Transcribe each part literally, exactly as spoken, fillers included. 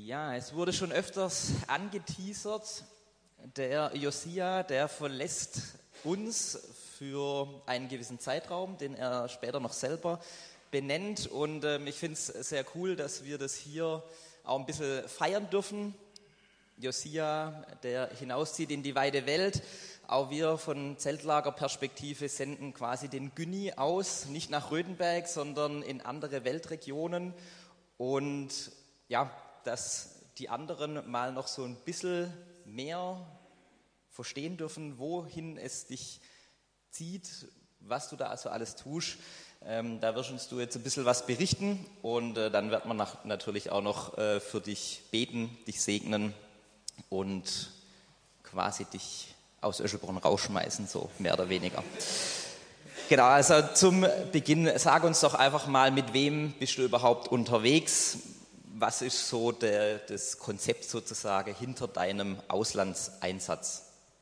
Ja, es wurde schon öfters angeteasert, der Josia, der verlässt uns für einen gewissen Zeitraum, den er später noch selber benennt. Und ähm, ich finde es sehr cool, dass wir das hier auch ein bisschen feiern dürfen. Josia, der hinauszieht in die weite Welt. Auch wir von Zeltlagerperspektive senden quasi den Günni aus, nicht nach Rödenberg, sondern in andere Weltregionen. Und ja, dass die anderen mal noch so ein bisschen mehr verstehen dürfen, wohin es dich zieht, was du da also alles tust. Ähm, da wirst uns du jetzt ein bisschen was berichten und äh, dann wird man nach, natürlich auch noch äh, für dich beten, dich segnen und quasi dich aus Öschelbrunn rausschmeißen, so mehr oder weniger. Genau, also zum Beginn, sag uns doch einfach mal, mit wem bist du überhaupt unterwegs? Was ist so der, das Konzept sozusagen hinter deinem Auslandseinsatz?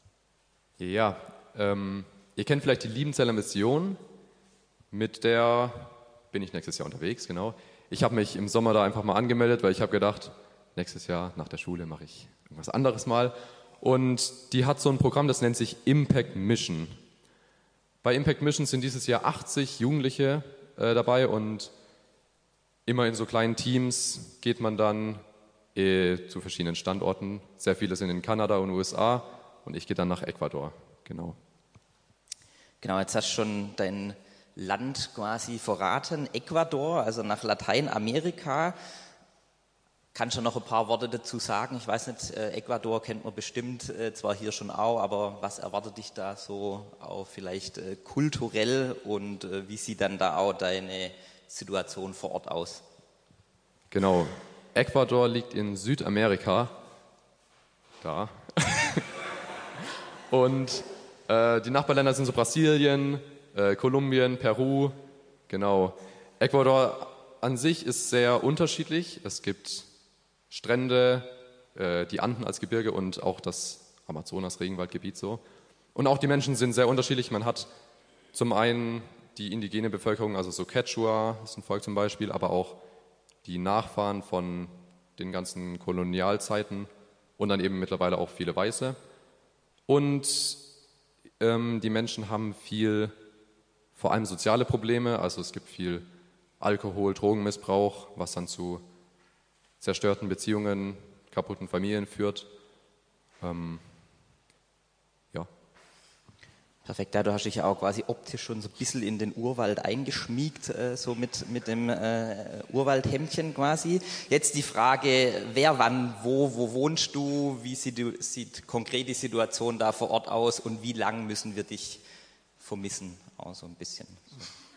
Ja, ähm, ihr kennt vielleicht die Liebenzeller Mission, mit der bin ich nächstes Jahr unterwegs, genau. Ich habe mich im Sommer da einfach mal angemeldet, weil ich habe gedacht, nächstes Jahr nach der Schule mache ich irgendwas anderes mal. Und die hat so ein Programm, das nennt sich Impact Mission. Bei Impact Mission sind dieses Jahr achtzig Jugendliche äh, dabei und immer in so kleinen Teams geht man dann äh, zu verschiedenen Standorten. Sehr viele sind in Kanada und U S A und ich gehe dann nach Ecuador. Genau. Genau, jetzt hast du schon dein Land quasi verraten, Ecuador, also nach Lateinamerika. Kannst du noch ein paar Worte dazu sagen? Ich weiß nicht, äh, Ecuador kennt man bestimmt, äh, zwar hier schon auch, aber was erwartet dich da so auch vielleicht äh, kulturell und äh, wie sieht dann da auch deine Situation vor Ort aus? Genau. Ecuador liegt in Südamerika. Da. Und äh, die Nachbarländer sind so Brasilien, äh, Kolumbien, Peru. Genau. Ecuador an sich ist sehr unterschiedlich. Es gibt Strände, äh, die Anden als Gebirge und auch das Amazonas-Regenwaldgebiet so. Und auch die Menschen sind sehr unterschiedlich. Man hat zum einen die indigene Bevölkerung, also so Quechua, ist ein Volk zum Beispiel, aber auch die Nachfahren von den ganzen Kolonialzeiten und dann eben mittlerweile auch viele Weiße. Und ähm, die Menschen haben viel, vor allem soziale Probleme, also es gibt viel Alkohol, Drogenmissbrauch, was dann zu zerstörten Beziehungen, kaputten Familien führt. Ähm, ja. Perfekt, ja, du hast dich ja auch quasi optisch schon so ein bisschen in den Urwald eingeschmiegt, äh, so mit, mit dem äh, Urwaldhemdchen quasi. Jetzt die Frage, wer, wann, wo, wo wohnst du, wie sieht, sieht konkret die Situation da vor Ort aus und wie lang müssen wir dich vermissen, auch so ein bisschen. So.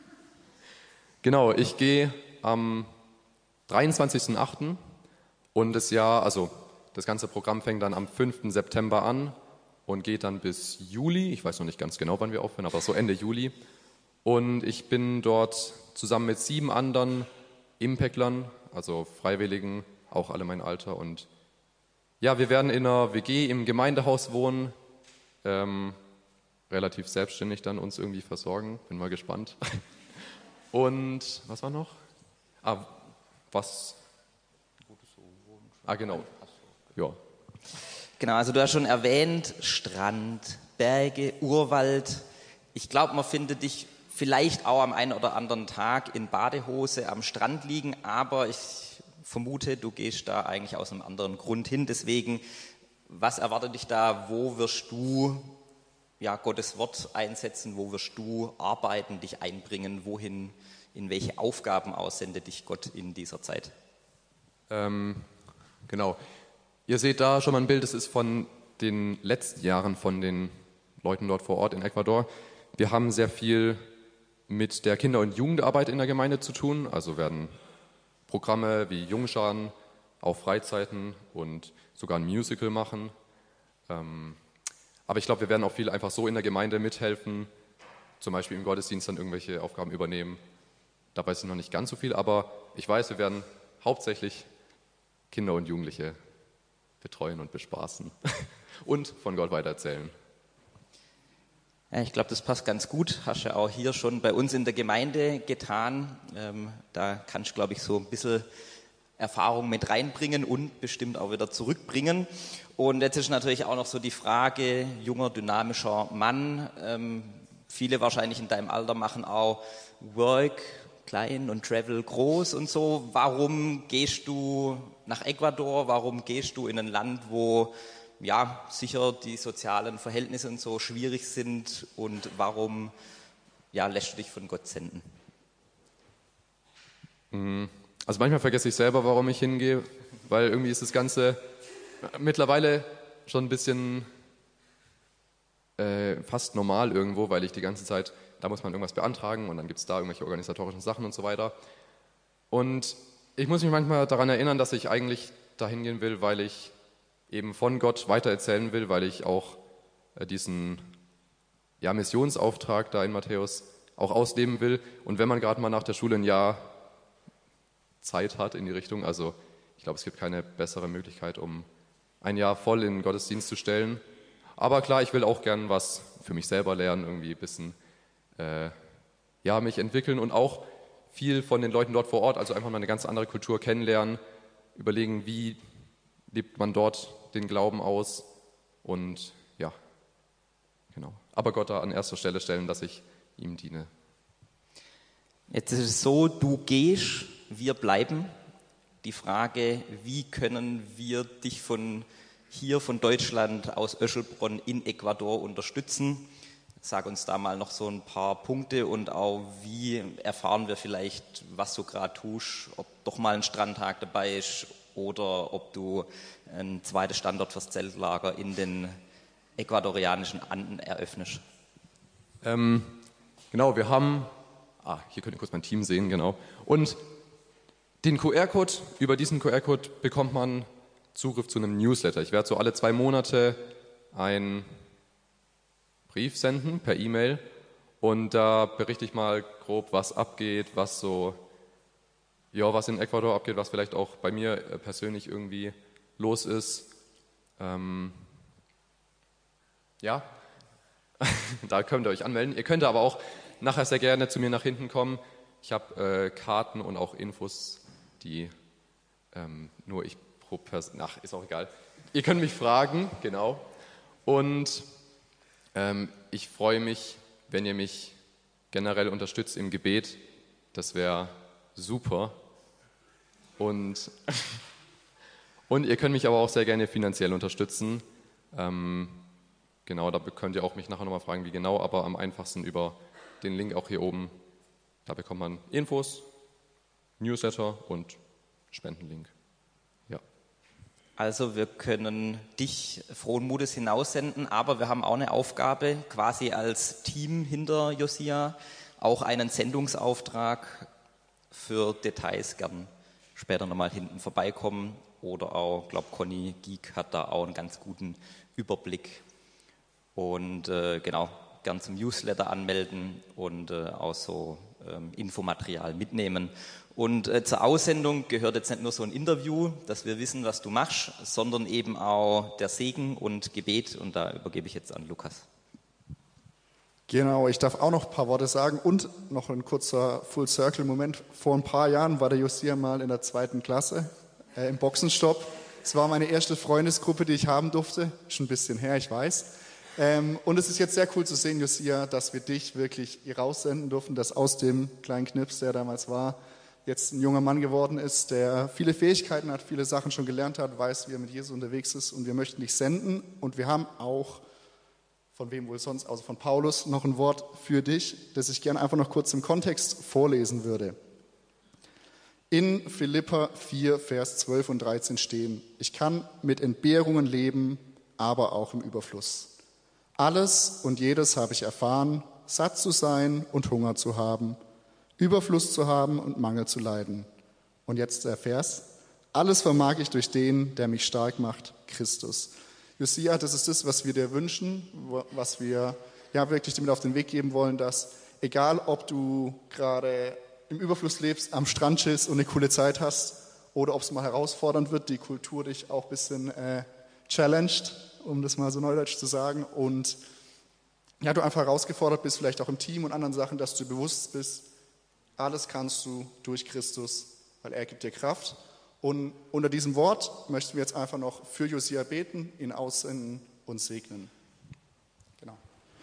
Genau, ich gehe am dreiundzwanzigsten achten und das Jahr, also das ganze Programm fängt dann am fünften September an und geht dann bis Juli. Ich weiß noch nicht ganz genau, wann wir aufhören, aber so Ende Juli. Und ich bin dort zusammen mit sieben anderen Impactlern, also Freiwilligen, auch alle mein Alter. Und ja, wir werden in einer W G im Gemeindehaus wohnen, ähm, relativ selbstständig dann uns irgendwie versorgen. Bin mal gespannt. Und was war noch? Ah, was? Ah, genau. Ja. Genau, also du hast schon erwähnt, Strand, Berge, Urwald. Ich glaube, man findet dich vielleicht auch am einen oder anderen Tag in Badehose am Strand liegen, aber ich vermute, du gehst da eigentlich aus einem anderen Grund hin. Deswegen, was erwartet dich da? Wo wirst du ja, Gottes Wort einsetzen? Wo wirst du arbeiten, dich einbringen? Wohin, in welche Aufgaben aussendet dich Gott in dieser Zeit? Ähm, genau. Ihr seht da schon mal ein Bild, das ist von den letzten Jahren von den Leuten dort vor Ort in Ecuador. Wir haben sehr viel mit der Kinder- und Jugendarbeit in der Gemeinde zu tun, also werden Programme wie Jungscharen, auch Freizeiten und sogar ein Musical machen. Ähm, aber ich glaube, wir werden auch viel einfach so in der Gemeinde mithelfen, zum Beispiel im Gottesdienst dann irgendwelche Aufgaben übernehmen. Da weiß ich noch nicht ganz so viel, aber ich weiß, wir werden hauptsächlich Kinder und Jugendliche betreuen und bespaßen und von Gott weitererzählen. Ja, ich glaube, das passt ganz gut. Hast du ja auch hier schon bei uns in der Gemeinde getan. Ähm, da kannst du, glaube ich, so ein bisschen Erfahrung mit reinbringen und bestimmt auch wieder zurückbringen. Und jetzt ist natürlich auch noch so die Frage, junger, dynamischer Mann, ähm, viele wahrscheinlich in deinem Alter machen auch Work klein und Travel groß und so. Warum gehst du nach Ecuador? Warum gehst du in ein Land, wo ja sicher die sozialen Verhältnisse und so schwierig sind? Und warum ja, lässt du dich von Gott senden? Also manchmal vergesse ich selber, warum ich hingehe, weil irgendwie ist das Ganze mittlerweile schon ein bisschen äh, fast normal irgendwo, weil ich die ganze Zeit, da muss man irgendwas beantragen und dann gibt es da irgendwelche organisatorischen Sachen und so weiter. Und ich muss mich manchmal daran erinnern, dass ich eigentlich dahin gehen will, weil ich eben von Gott weitererzählen will, weil ich auch äh, diesen ja, Missionsauftrag da in Matthäus auch ausleben will. Und wenn man gerade mal nach der Schule ein Jahr Zeit hat in die Richtung, also ich glaube, es gibt keine bessere Möglichkeit, um ein Jahr voll in den Gottesdienst zu stellen. Aber klar, ich will auch gern was für mich selber lernen, irgendwie ein bisschen äh, ja, mich entwickeln und auch viel von den Leuten dort vor Ort, also einfach mal eine ganz andere Kultur kennenlernen, überlegen, wie lebt man dort den Glauben aus und ja, genau. Aber Gott da an erster Stelle stellen, dass ich ihm diene. Jetzt ist es so, du gehst, wir bleiben. Die Frage, wie können wir dich von hier, von Deutschland aus Öschelbronn in Ecuador unterstützen? Sag uns da mal noch so ein paar Punkte und auch, wie erfahren wir vielleicht, was du gerade tust, ob doch mal ein Strandtag dabei ist oder ob du ein zweites Standort fürs Zeltlager in den ecuadorianischen Anden eröffnest. Ähm, genau, wir haben, ah, hier könnt ihr kurz mein Team sehen, genau, und den Q R-Code, über diesen Q R-Code bekommt man Zugriff zu einem Newsletter. Ich werde so alle zwei Monate einen Brief senden per E-Mail und da berichte ich mal grob, was abgeht, was so, ja, was in Ecuador abgeht, was vielleicht auch bei mir persönlich irgendwie los ist. Ähm, ja, da könnt ihr euch anmelden. Ihr könnt aber auch nachher sehr gerne zu mir nach hinten kommen. Ich habe äh, Karten und auch Infos, die ähm, nur ich pro Person, ach, ist auch egal. Ihr könnt mich fragen, genau. Und ähm, ich freue mich, wenn ihr mich generell unterstützt im Gebet. Das wäre super. Und, und ihr könnt mich aber auch sehr gerne finanziell unterstützen. Ähm, genau, da könnt ihr auch mich nachher nochmal fragen, wie genau, aber am einfachsten über den Link auch hier oben. Da bekommt man Infos, Newsletter und Spendenlink. Ja. Also wir können dich frohen Mutes hinaussenden, aber wir haben auch eine Aufgabe, quasi als Team hinter Josia, auch einen Sendungsauftrag für Details gern später nochmal hinten vorbeikommen. Oder auch, ich glaube, Conny Geek hat da auch einen ganz guten Überblick. Und äh, genau, gern zum Newsletter anmelden und äh, auch so ähm, Infomaterial mitnehmen. Und äh, zur Aussendung gehört jetzt nicht nur so ein Interview, dass wir wissen, was du machst, sondern eben auch der Segen und Gebet. Und da übergebe ich jetzt an Lukas. Genau, ich darf auch noch ein paar Worte sagen und noch ein kurzer Full-Circle-Moment. Vor ein paar Jahren war der Josia mal in der zweiten Klasse äh, im Boxenstopp. Es war meine erste Freundesgruppe, die ich haben durfte. Schon ein bisschen her, ich weiß. Ähm, und es ist jetzt sehr cool zu sehen, Josia, dass wir dich wirklich hier raussenden durften, dass aus dem kleinen Knips, der damals war, jetzt ein junger Mann geworden ist, der viele Fähigkeiten hat, viele Sachen schon gelernt hat, weiß, wie er mit Jesus unterwegs ist. Und wir möchten dich senden. Und wir haben auch, von wem wohl sonst, also von Paulus, noch ein Wort für dich, das ich gerne einfach noch kurz im Kontext vorlesen würde. In Philipper vier, Vers zwölf und dreizehn stehen: Ich kann mit Entbehrungen leben, aber auch im Überfluss. Alles und jedes habe ich erfahren, satt zu sein und Hunger zu haben, Überfluss zu haben und Mangel zu leiden. Und jetzt der Vers: Alles vermag ich durch den, der mich stark macht, Christus. Josia, das ist das, was wir dir wünschen, was wir ja wirklich damit auf den Weg geben wollen, dass egal, ob du gerade im Überfluss lebst, am Strand chillst und eine coole Zeit hast oder ob es mal herausfordernd wird, die Kultur dich auch ein bisschen äh, challenged, um das mal so neudeutsch zu sagen, und ja, du einfach herausgefordert bist, vielleicht auch im Team und anderen Sachen, dass du bewusst bist, alles kannst du durch Christus, weil er gibt dir Kraft. Und unter diesem Wort möchten wir jetzt einfach noch für Josia beten, ihn aussenden und segnen. Genau.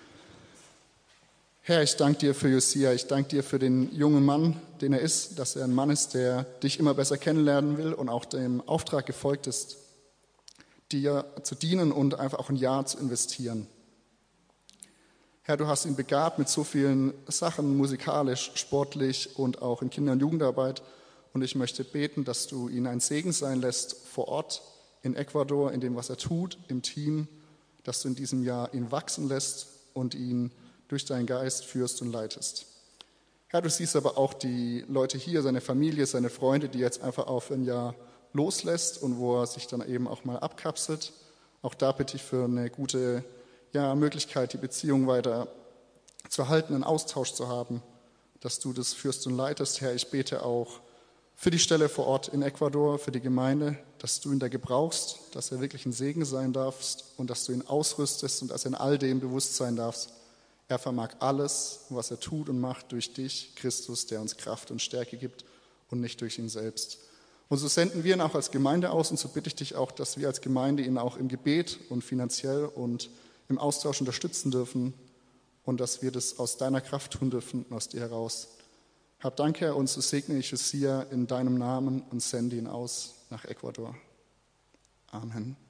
Herr, ich danke dir für Josia, ich danke dir für den jungen Mann, den er ist, dass er ein Mann ist, der dich immer besser kennenlernen will und auch dem Auftrag gefolgt ist, dir zu dienen und einfach auch ein Jahr zu investieren. Herr, du hast ihn begabt mit so vielen Sachen, musikalisch, sportlich und auch in Kinder- und Jugendarbeit. Und ich möchte beten, dass du ihn ein Segen sein lässt vor Ort in Ecuador, in dem, was er tut, im Team, dass du in diesem Jahr ihn wachsen lässt und ihn durch deinen Geist führst und leitest. Herr, du siehst aber auch die Leute hier, seine Familie, seine Freunde, die jetzt einfach auf ein Jahr loslässt und wo er sich dann eben auch mal abkapselt. Auch da bitte ich für eine gute ja, Möglichkeit, die Beziehung weiter zu halten, einen Austausch zu haben, dass du das führst und leitest. Herr, ich bete auch für die Stelle vor Ort in Ecuador, für die Gemeinde, dass du ihn da gebrauchst, dass er wirklich ein Segen sein darfst und dass du ihn ausrüstest und dass er in all dem bewusst sein darfst. Er vermag alles, was er tut und macht, durch dich, Christus, der uns Kraft und Stärke gibt und nicht durch ihn selbst. Und so senden wir ihn auch als Gemeinde aus und so bitte ich dich auch, dass wir als Gemeinde ihn auch im Gebet und finanziell und im Austausch unterstützen dürfen und dass wir das aus deiner Kraft tun dürfen und aus dir heraus. Hab Dank, Herr, und so segne ich Josia in deinem Namen und sende ihn aus nach Ecuador. Amen.